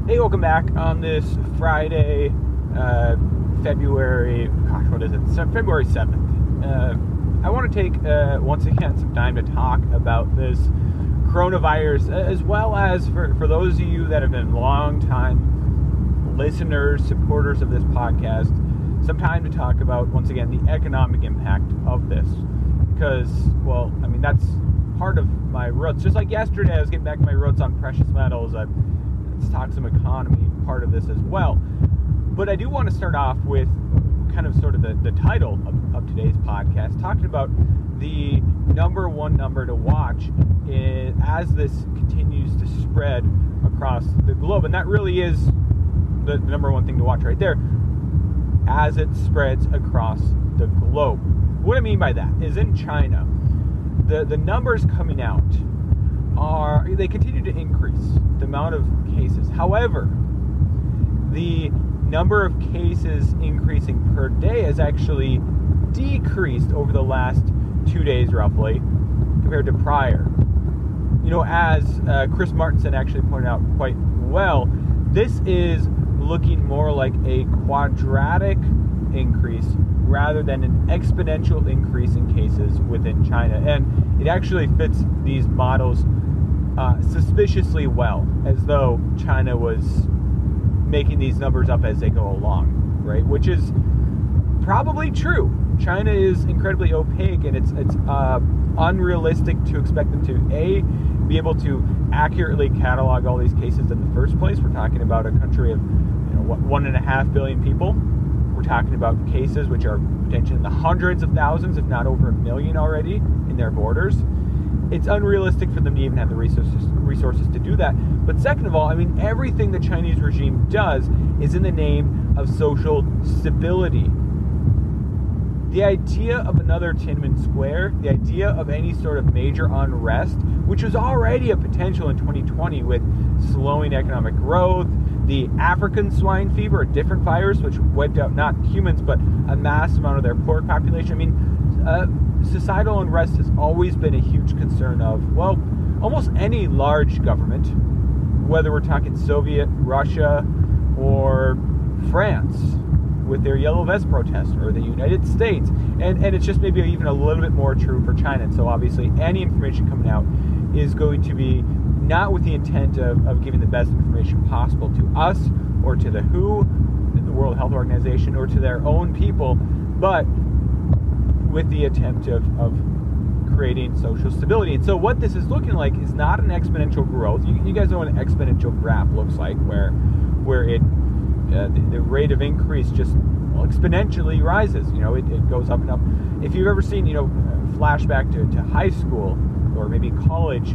Hey, welcome back on this Friday, February 7th. I want to take, once again, some time to talk about this coronavirus, as well as for those of you that have been long-time listeners, supporters of this podcast, some time to talk about, once again, the economic impact of this. Because, well, I mean, that's part of my roots. Just like yesterday, I was getting back to my roots on precious metals. Let's talk some economy part of this as well. But I do want to start off with kind of sort of the title of today's podcast, talking about the number one number to watch as this continues to spread across the globe. And that really is the number one thing to watch right there, as it spreads across the globe. What I mean by that is in China, the numbers coming out they continue to increase, the amount of cases. However, the number of cases increasing per day has actually decreased over the last 2 days, roughly, compared to prior. You know, as Chris Martenson actually pointed out quite well, this is looking more like a quadratic increase rather than an exponential increase in cases within China. And it actually fits these models suspiciously well, as though China was making these numbers up as they go along, right? Which is probably true. China is incredibly opaque, and it's unrealistic to expect them to be able to accurately catalog all these cases in the first place. We're talking about a country of 1.5 billion people. We're talking about cases which are potentially in the hundreds of thousands, if not over 1 million already in their borders. It's unrealistic for them to even have the resources to do that. But second of all, I mean, everything the Chinese regime does is in the name of social stability. The idea of another Tiananmen Square, the idea of any sort of major unrest, which was already a potential in 2020 with slowing economic growth, the African swine fever, a different virus which wiped out not humans but a mass amount of their pork population. I mean, societal unrest has always been a huge concern of, well, almost any large government, whether we're talking Soviet, Russia, or France with their Yellow Vest protests, or the United States. And it's just maybe even a little bit more true for China. And so obviously any information coming out is going to be not with the intent of giving the best information possible to us or to the WHO, the World Health Organization, or to their own people, but with the attempt of creating social stability. And so what this is looking like is not an exponential growth. You guys know what an exponential graph looks like, where it the rate of increase just exponentially rises. You know, it goes up and up. If you've ever seen, flashback to high school or maybe college,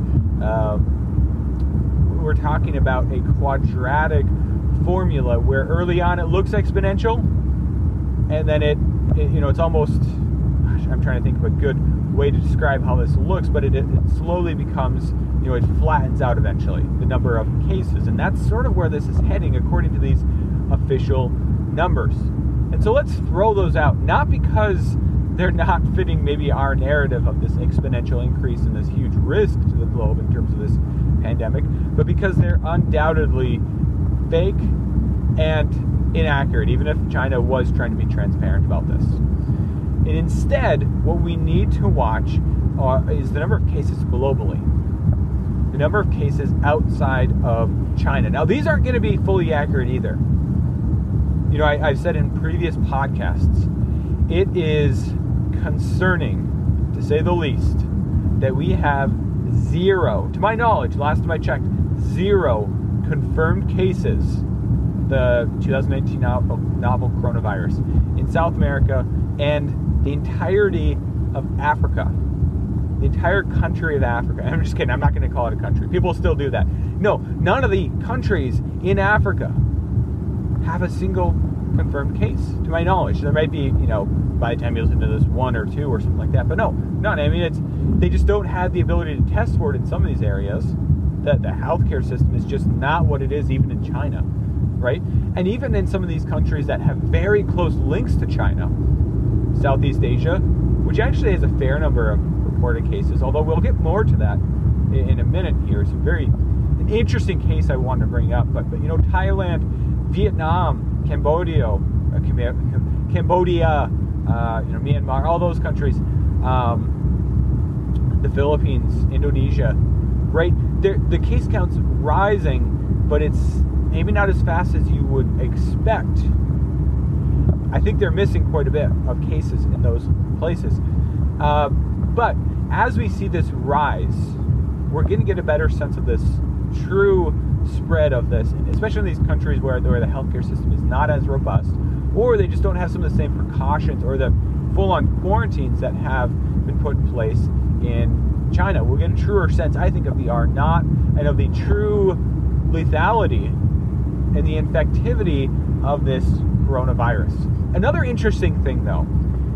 we're talking about a quadratic formula where early on it looks exponential, and then it's almost, I'm trying to think of a good way to describe how this looks, but it slowly becomes, it flattens out eventually, the number of cases. And that's sort of where this is heading according to these official numbers. And so let's throw those out, not because they're not fitting maybe our narrative of this exponential increase and this huge risk to the globe in terms of this pandemic, but because they're undoubtedly fake and inaccurate, even if China was trying to be transparent about this. And instead, what we need to watch is the number of cases globally, the number of cases outside of China. Now, these aren't going to be fully accurate either. I've said in previous podcasts, it is concerning, to say the least, that we have zero, to my knowledge, last time I checked, zero confirmed cases, the 2019 novel coronavirus, in South America and the entirety of Africa, the entire country of Africa. I'm just kidding, I'm not going to call it a country. People still do that. No, none of the countries in Africa have a single confirmed case, to my knowledge. There might be, by the time you listen to this, 1 or 2 or something like that, but no, none. I mean, they just don't have the ability to test for it in some of these areas. The healthcare system is just not what it is even in China, right? And even in some of these countries that have very close links to China, Southeast Asia, which actually has a fair number of reported cases, although we'll get more to that in a minute here. Some very an interesting case I wanted to bring up. But Thailand, Vietnam, Cambodia, Myanmar, all those countries, the Philippines, Indonesia, right? The case count's rising, but it's maybe not as fast as you would expect. I think they're missing quite a bit of cases in those places. But as we see this rise, we're going to get a better sense of this true spread of this, especially in these countries where the healthcare system is not as robust, or they just don't have some of the same precautions or the full-on quarantines that have been put in place in China. We'll get a truer sense, I think, of the R0 and of the true lethality and the infectivity of this coronavirus. Another interesting thing, though,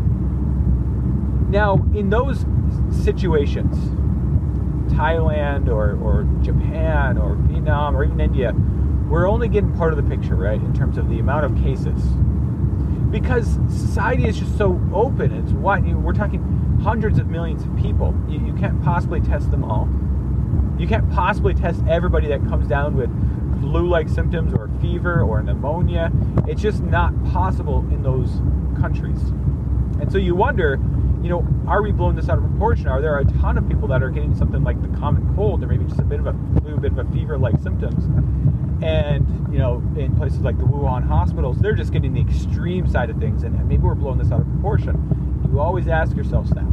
now in those situations, Thailand or Japan or Vietnam or even India, we're only getting part of the picture, right, in terms of the amount of cases. Because society is just so open. It's what we're talking hundreds of millions of people. You can't possibly test them all. You can't possibly test everybody that comes down with flu-like symptoms or fever or pneumonia. It's just not possible in those countries. And so you wonder, are we blowing this out of proportion? Are there a ton of people that are getting something like the common cold or maybe just a bit of a flu, a bit of a fever-like symptoms? And, in places like the Wuhan hospitals, they're just getting the extreme side of things, and maybe we're blowing this out of proportion. You always ask yourself that.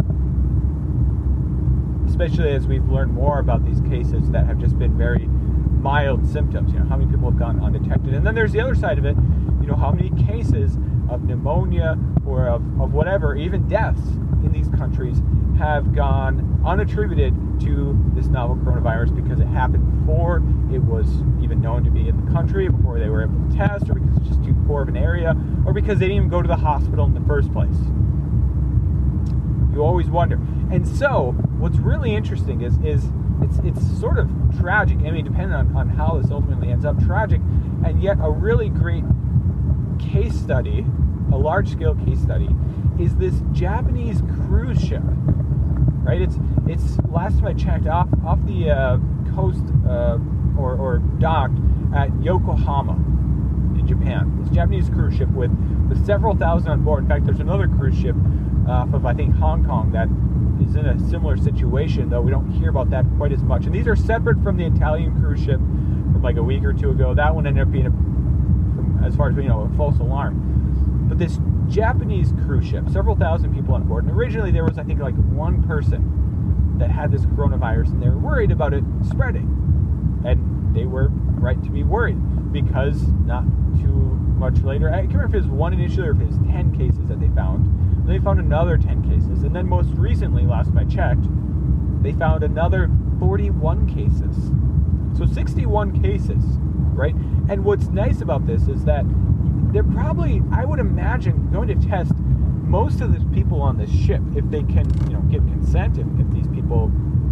Especially as we've learned more about these cases that have just been very mild symptoms. How many people have gone undetected? And then there's the other side of it. How many cases of pneumonia or of whatever, even deaths in these countries have gone unattributed to this novel coronavirus because it happened before it was even known to be in the country, before they were able to test, or because it's just too poor of an area, or because they didn't even go to the hospital in the first place. You always wonder. And so, what's really interesting is it's sort of tragic. I mean, depending on how this ultimately ends up, tragic, and yet a really great case study, a large-scale case study, is this Japanese cruise ship. Right? It's last time I checked, off the coast or docked at Yokohama in Japan. This Japanese cruise ship with several thousand on board. In fact, there's another cruise ship off of, I think, Hong Kong that is in a similar situation, though we don't hear about that quite as much. And these are separate from the Italian cruise ship from like a week or two ago. That one ended up being, as far as we know, a false alarm. But this Japanese cruise ship, several thousand people on board, and originally there was, I think, like one person that had this coronavirus, and they were worried about it spreading. And they were right to be worried, because not too much later, I can't remember if it was one initially or if it was 10 cases that they found. And they found another 10 cases, and then most recently, last time I checked, they found another 41 cases. So 61 cases, right? And what's nice about this is that they're probably, I would imagine, going to test most of the people on this ship if they can, get consent. If these people,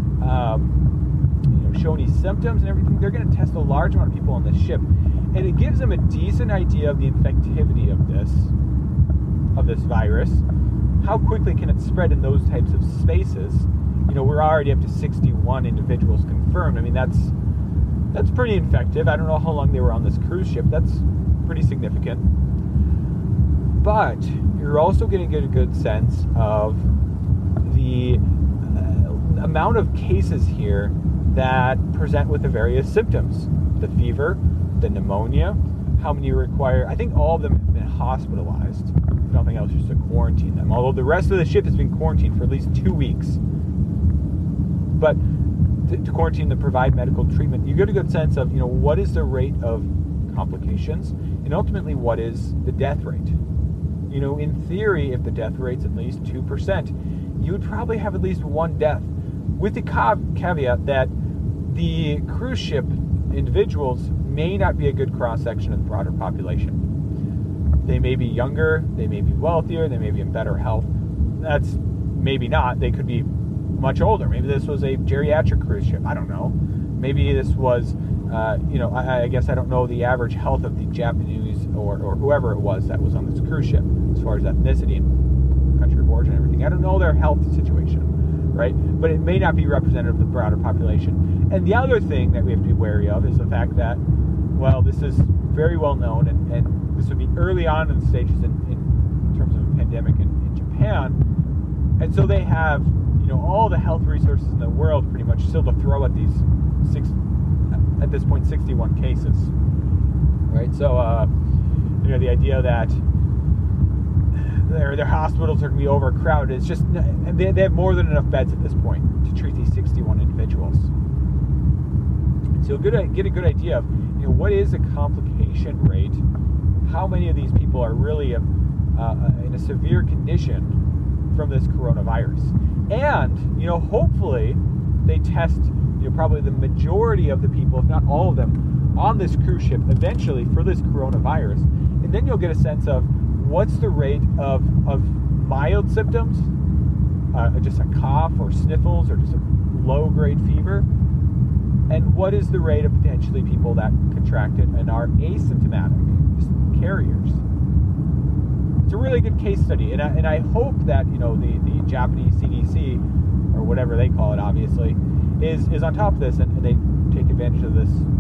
show any symptoms and everything, they're going to test a large amount of people on this ship, and it gives them a decent idea of the infectivity of this virus. How quickly can it spread in those types of spaces? We're already up to 61 individuals confirmed. I mean, that's pretty infective. I don't know how long they were on this cruise ship. That's pretty significant. But you're also going to get a good sense of the amount of cases here that present with the various symptoms. The fever, the pneumonia, how many require, I think all of them have been hospitalized. If nothing else, just to quarantine them. Although the rest of the ship has been quarantined for at least 2 weeks. But to quarantine them, provide medical treatment, you get a good sense of, what is the rate of complications, and ultimately what is the death rate. In theory, if the death rate's at least 2%, you would probably have at least one death, with the caveat that the cruise ship individuals may not be a good cross-section of the broader population. They may be younger, they may be wealthier, they may be in better health. That's maybe not. They could be much older. Maybe this was a geriatric cruise ship. I don't know. Maybe this was, I guess I don't know the average health of the Japanese or whoever it was that was on this cruise ship as far as ethnicity and country of origin and everything. I don't know their health situation. right? But it may not be representative of the broader population. And the other thing that we have to be wary of is the fact that, well, this is very well known, and this would be early on in the stages in terms of a pandemic in Japan. And so they have, all the health resources in the world pretty much still to throw at these at this point 61 cases, right? So the idea that their hospitals are going to be overcrowded, it's just, they have more than enough beds at this point to treat these 61 individuals. So get a good idea of what is a complication rate, how many of these people are really in a severe condition from this coronavirus. And, hopefully they test, probably the majority of the people, if not all of them, on this cruise ship eventually for this coronavirus. And then you'll get a sense of what's the rate of mild symptoms, just a cough or sniffles or just a low-grade fever, and what is the rate of potentially people that contract it and are asymptomatic, just carriers. It's a really good case study, and I hope that the Japanese CDC, or whatever they call it, obviously, is on top of this, and they take advantage of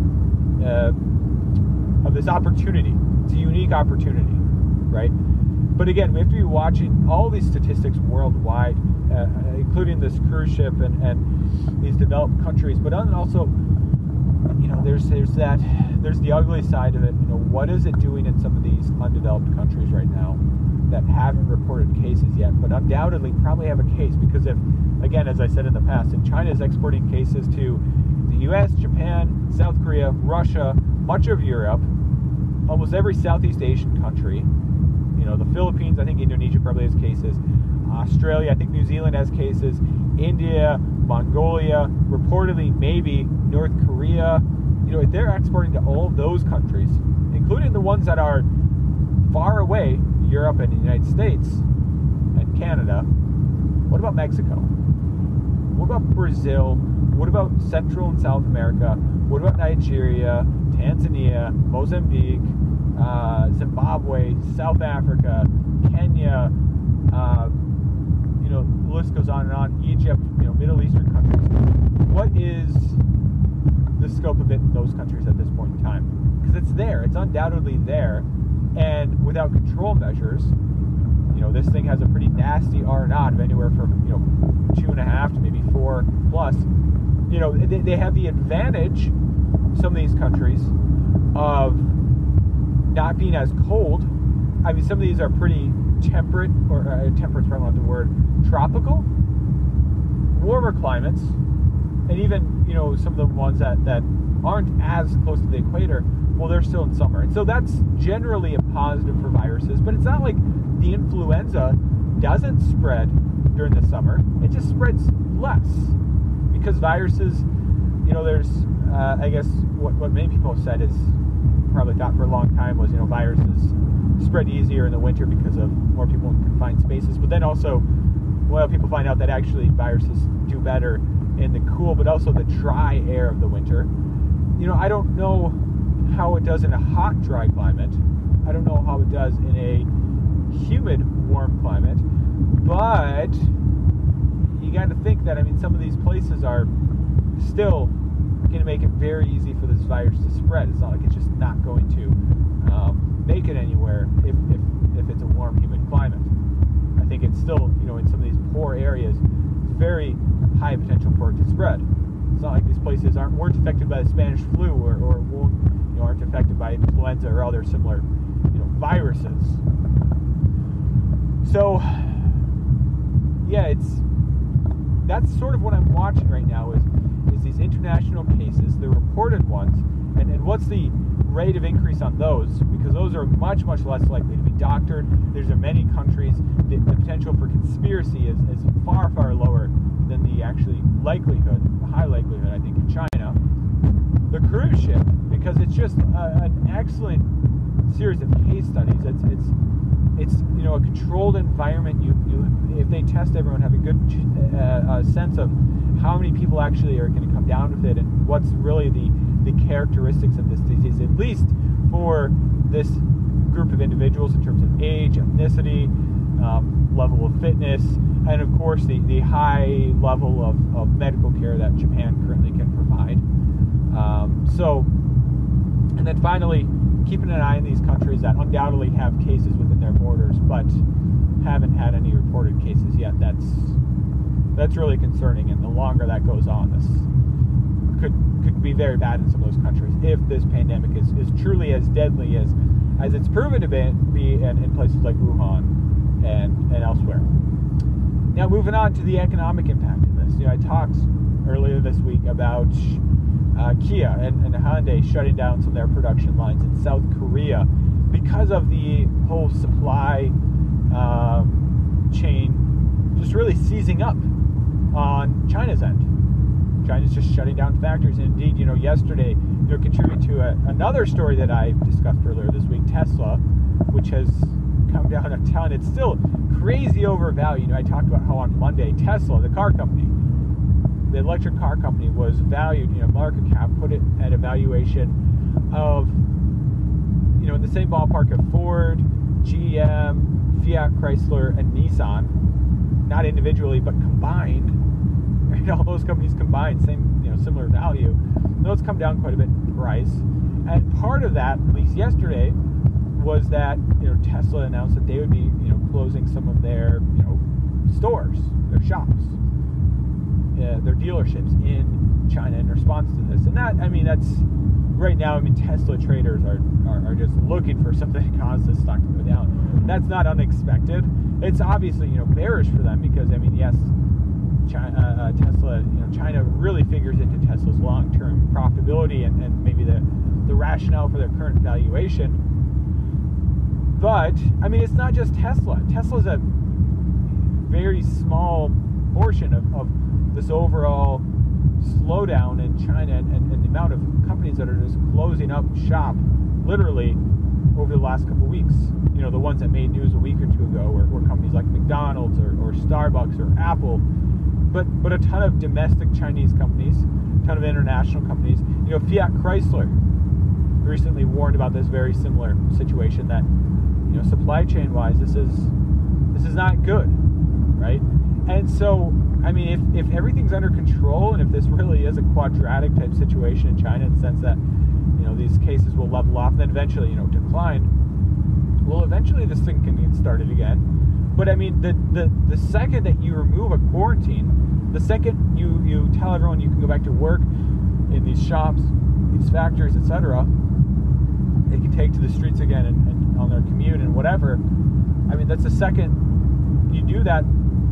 this opportunity. It's a unique opportunity, right? But again, we have to be watching all these statistics worldwide, including this cruise ship and these developed countries. But also, there's the ugly side of it. What is it doing in some of these undeveloped countries right now that haven't reported cases yet, but undoubtedly probably have a case? Because if, again, as I said in the past, if China is exporting cases to the U.S., Japan, South Korea, Russia, much of Europe, almost every Southeast Asian country, the Philippines, I think Indonesia probably has cases, Australia, I think New Zealand has cases, India, Mongolia, reportedly maybe North Korea. If they're exporting to all of those countries, including the ones that are far away, Europe and the United States and Canada, what about Mexico? What about Brazil? What about Central and South America? What about Nigeria, Tanzania, Mozambique, Zimbabwe, South Africa, Kenya, the list goes on and on, Egypt, Middle Eastern countries. What is the scope of it in those countries at this point in time? Because it's there, it's undoubtedly there, and without control measures, this thing has a pretty nasty R0 of anywhere from 2.5 to maybe 4 plus. They have the advantage, some of these countries, of not being as cold. I mean, some of these are pretty temperate, or temperate's probably not the word, tropical, warmer climates, and even some of the ones that aren't as close to the equator, well, they're still in summer, and so that's generally a positive for viruses. But it's not like the influenza doesn't spread during the summer; it just spreads less because viruses, there's I guess what many people have said is, probably thought for a long time, was viruses spread easier in the winter because of more people in confined spaces. But then also, people find out that actually viruses do better in the cool but also the dry air of the winter. I don't know how it does in a hot, dry climate. I don't know how it does in a humid, warm climate. But you got to think that, some of these places are still going to make it very easy for this virus to spread. It's not like it's just not going to make it anywhere if it's a warm, humid climate. I think it's still, in some of these poor areas, very high potential for it to spread. It's not like these places weren't affected by the Spanish flu or aren't affected by influenza or other similar, viruses. So, yeah, that's sort of what I'm watching right now is these international cases, the reported ones, and what's the rate of increase on those, because those are much, much less likely to be doctored. There's many countries, the potential for conspiracy is far, far lower than the actually likelihood, the high likelihood, I think, in China. The cruise ship, because it's just an excellent series of case studies. It's a controlled environment. You if they test everyone, have a good sense of how many people actually are going to come down with it and what's really the characteristics of this disease, at least for this group of individuals in terms of age, ethnicity, level of fitness, and of course the high level of medical care that Japan currently can provide. And then finally, keeping an eye on these countries that undoubtedly have cases within their borders, but haven't had any reported cases yet. That's really concerning, and the longer that goes on, this could be very bad in some of those countries if this pandemic is truly as deadly as it's proven to be in places like Wuhan and elsewhere. Now, moving on to the economic impact of this. I talked earlier this week about Kia and Hyundai shutting down some of their production lines in South Korea because of the whole supply chain just really seizing up on China's end. China's just shutting down factories. And indeed, yesterday, contributed to another story that I discussed earlier this week, Tesla, which has come down a ton. It's still crazy overvalued. I talked about how on Monday, Tesla, the car company, the electric car company, was valued, market cap, put it at a valuation of, in the same ballpark of Ford, GM, Fiat Chrysler, and Nissan, not individually, but combined. All those companies combined, same, similar value. Those come down quite a bit in price. And part of that, at least yesterday, was that, Tesla announced that they would be, closing some of their, stores, their shops, their dealerships in China in response to this. And that, that's right now, Tesla traders are just looking for something to cause this stock to go down. That's not unexpected. It's obviously, bearish for them because, yes, Tesla, China really figures into Tesla's long-term profitability and maybe the rationale for their current valuation. But, it's not just Tesla. Tesla's a very small portion of this overall slowdown in China and the amount of companies that are just closing up shop, literally, over the last couple of weeks. The ones that made news a week or two ago were companies like McDonald's or Starbucks or Apple. But a ton of domestic Chinese companies, a ton of international companies. Fiat Chrysler recently warned about this very similar situation that, supply chain wise, this is not good, right? And so, if everything's under control and if this really is a quadratic type situation in China in the sense that, these cases will level off and then eventually, decline, well, eventually this thing can get started again. But the second that you remove a quarantine, the second you tell everyone you can go back to work in these shops, these factories, etc., they can take to the streets again and on their commute and whatever. That's the second you do that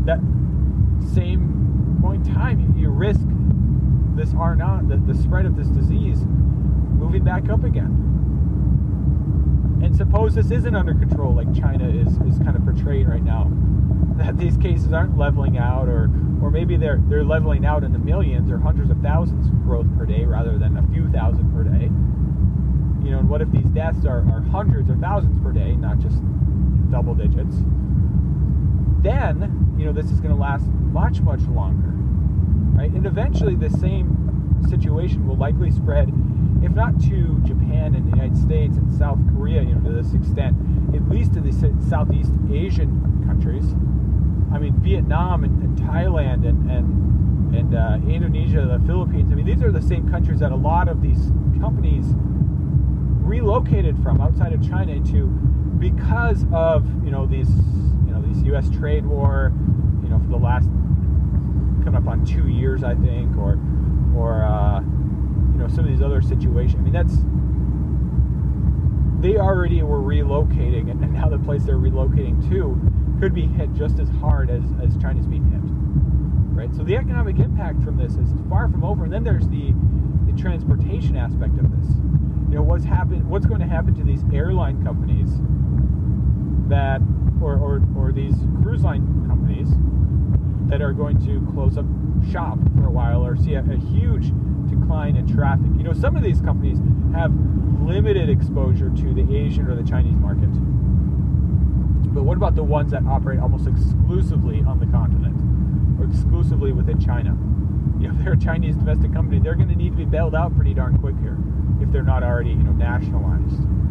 same point in time, you risk this the spread of this disease moving back up again. And suppose this isn't under control, like China is kind of portraying right now, that these cases aren't leveling out, or maybe they're leveling out in the millions or hundreds of thousands growth per day rather than a few thousand per day. And what if these deaths are hundreds or thousands per day, not just double digits? Then, this is going to last much, much longer, right? And eventually the same situation will likely spread, if not to Japan and the United States and South Korea, to this extent, at least to the Southeast Asian countries. Vietnam and Thailand and Indonesia, the Philippines. These are the same countries that a lot of these companies relocated from outside of China into because of these U.S. trade war, for the last coming up on 2 years, I think, or some of these other situations. They already were relocating, and now the place they're relocating to could be hit just as hard as China's being hit, right? So the economic impact from this is far from over. And then there's the transportation aspect of this. What's going to happen to these airline companies that, or these cruise line companies that are going to close up shop for a while or see a huge decline in traffic. Some of these companies have limited exposure to the Asian or the Chinese market. But what about the ones that operate almost exclusively on the continent or exclusively within China? If they're a Chinese domestic company, they're going to need to be bailed out pretty darn quick here if they're not already, nationalized.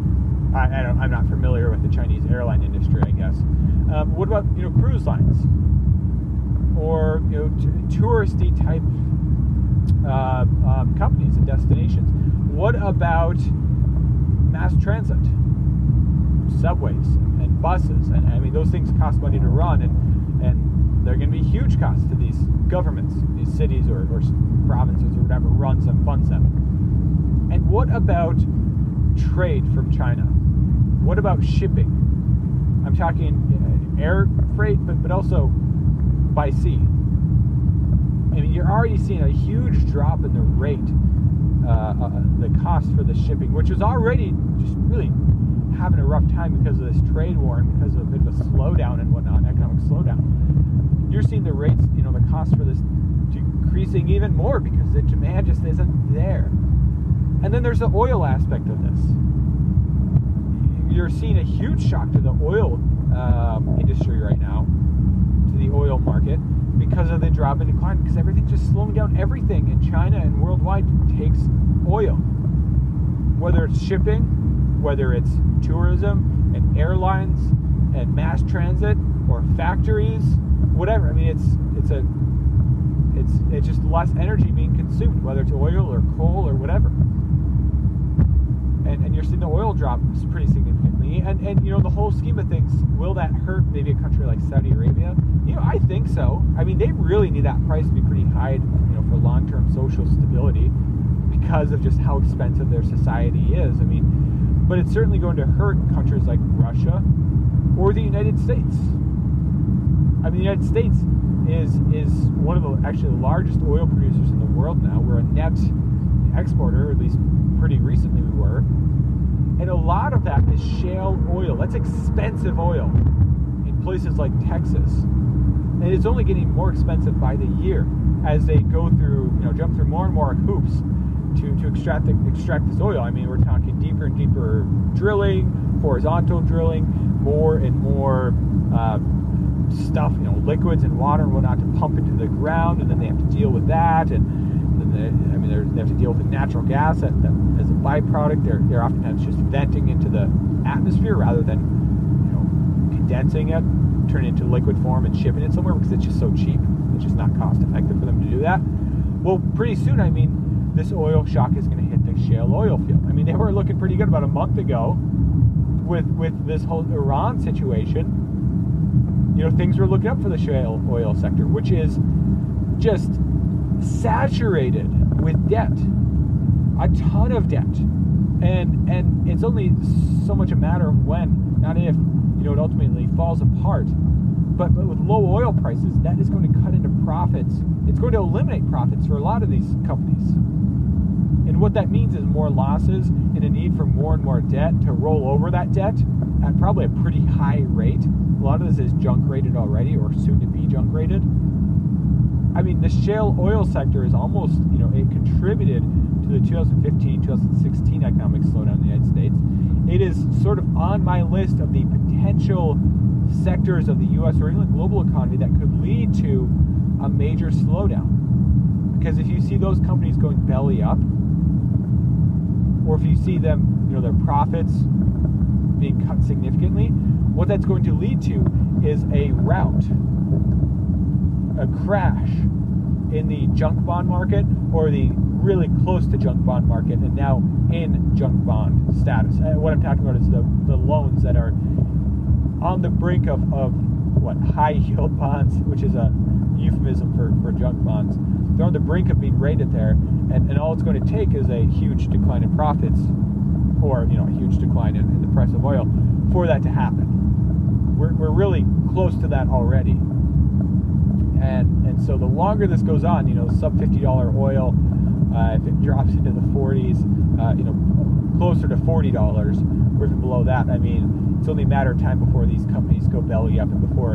I'm not familiar with the Chinese airline industry, I guess. What about cruise lines or touristy type companies and destinations? What about mass transit, subways and buses? And I mean, those things cost money to run, and they're going to be huge costs to these governments, these cities or provinces or whatever runs them, funds them. And what about trade from China? What about shipping? I'm talking air freight, but also by sea. I mean, you're already seeing a huge drop in the rate, the cost for the shipping, which was already just really having a rough time because of this trade war and because of a bit of a slowdown and whatnot, economic slowdown. You're seeing the rates, the cost for this decreasing even more because the demand just isn't there. And then there's the oil aspect of this. You're seeing a huge shock to the oil industry right now, to the oil market, because of the drop in decline, because everything's just slowing down. Everything in China and worldwide takes oil. Whether it's shipping, whether it's tourism and airlines and mass transit or factories, whatever. I mean, it's just less energy being consumed, whether it's oil or coal or whatever. And you're seeing the oil drop pretty significantly. And the whole scheme of things, will that hurt maybe a country like Saudi Arabia? I think so. I mean, they really need that price to be pretty high, for long-term social stability because of just how expensive their society is. I mean, but it's certainly going to hurt countries like Russia or the United States. I mean, the United States is one of the actually the largest oil producers in the world now. We're a net exporter, at least pretty recently we were. And a lot of that is shale oil. That's expensive oil in places like Texas. And it's only getting more expensive by the year as they go through, jump through more and more hoops to extract this oil. I mean, we're talking deeper and deeper drilling, horizontal drilling, more and more stuff, liquids and water and whatnot to pump into the ground, and then they have to deal with that, and then they have to deal with the natural gas that as a byproduct. They're oftentimes just venting into the atmosphere rather than condensing it, turning it into liquid form and shipping it somewhere because it's just so cheap. It's just not cost effective for them to do that. Well, pretty soon, this oil shock is going to hit the shale oil field. I mean, they were looking pretty good about a month ago with this whole Iran situation. Things were looking up for the shale oil sector, which is just saturated with debt, a ton of debt, and it's only so much a matter of when, not if, it ultimately falls apart. But with low oil prices, that is going to cut into profits. It's going to eliminate profits for a lot of these companies. And what that means is more losses and a need for more and more debt to roll over that debt at probably a pretty high rate. A lot of this is junk rated already or soon to be junk rated. I mean, the shale oil sector is almost, it contributed to the 2015-2016 economic slowdown in the United States. It is sort of on my list of the potential sectors of the U.S. or even the global economy that could lead to a major slowdown. Because if you see those companies going belly up, or if you see them, their profits being cut significantly, what that's going to lead to is a rout, a crash in the junk bond market, or the really close to junk bond market and now in junk bond status. What I'm talking about is the loans that are on the brink of high yield bonds, which is a euphemism for junk bonds. They're on the brink of being rated there, and all it's going to take is a huge decline in profits, or a huge decline in the price of oil for that to happen. We're really close to that already. And so the longer this goes on, sub $50 oil, if it drops into the 40s, closer to $40 or even below that, I mean, it's only a matter of time before these companies go belly up and before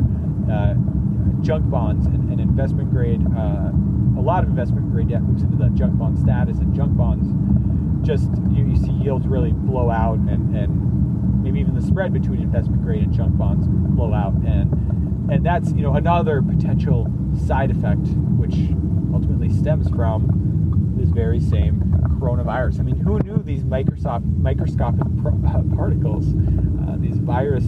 junk bonds and investment grade, a lot of investment grade debt moves into the junk bond status, and junk bonds just, you see yields really blow out, and maybe even the spread between investment grade and junk bonds blow out, and that's another potential side effect which ultimately stems from this very same coronavirus. I mean, who knew these microscopic particles, these virus,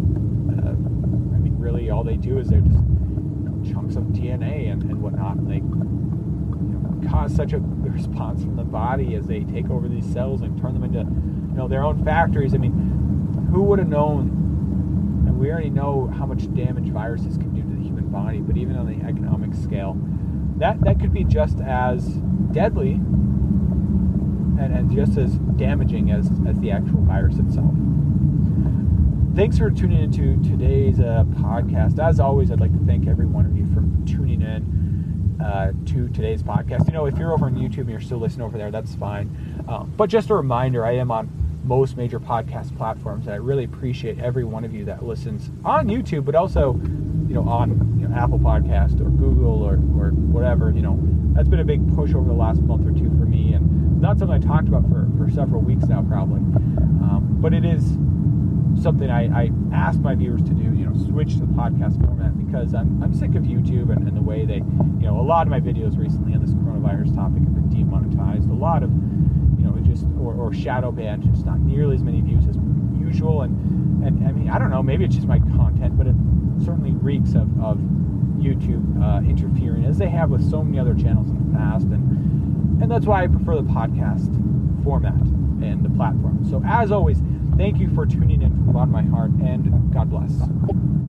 I mean, really all they do is they're just chunks of DNA and whatnot, and they cause such a response from the body as they take over these cells and turn them into their own factories. I mean, who would have known? And we already know how much damage viruses can do to the human body, but even on the economic scale, that could be just as deadly and just as damaging as the actual virus itself. Thanks for tuning into today's podcast. As always, I'd like to thank every one of you for tuning in to today's podcast. If you're over on YouTube and you're still listening over there, that's fine. But just a reminder, I am on most major podcast platforms, and I really appreciate every one of you that listens on YouTube, but also, on Apple Podcast or Google or whatever. That's been a big push over the last month or two for me, and not something I talked about for several weeks now, probably. But it is something I asked my viewers to do, switch to the podcast format, because I'm sick of YouTube and the way they, a lot of my videos recently on this coronavirus topic have been demonetized. A lot of, or shadow banned, just not nearly as many views as usual. And I mean, I don't know, maybe it's just my content, but it certainly reeks of YouTube interfering, as they have with so many other channels in the past. And that's why I prefer the podcast format and the platform. So as always, thank you for tuning in from the bottom of my heart, and God bless.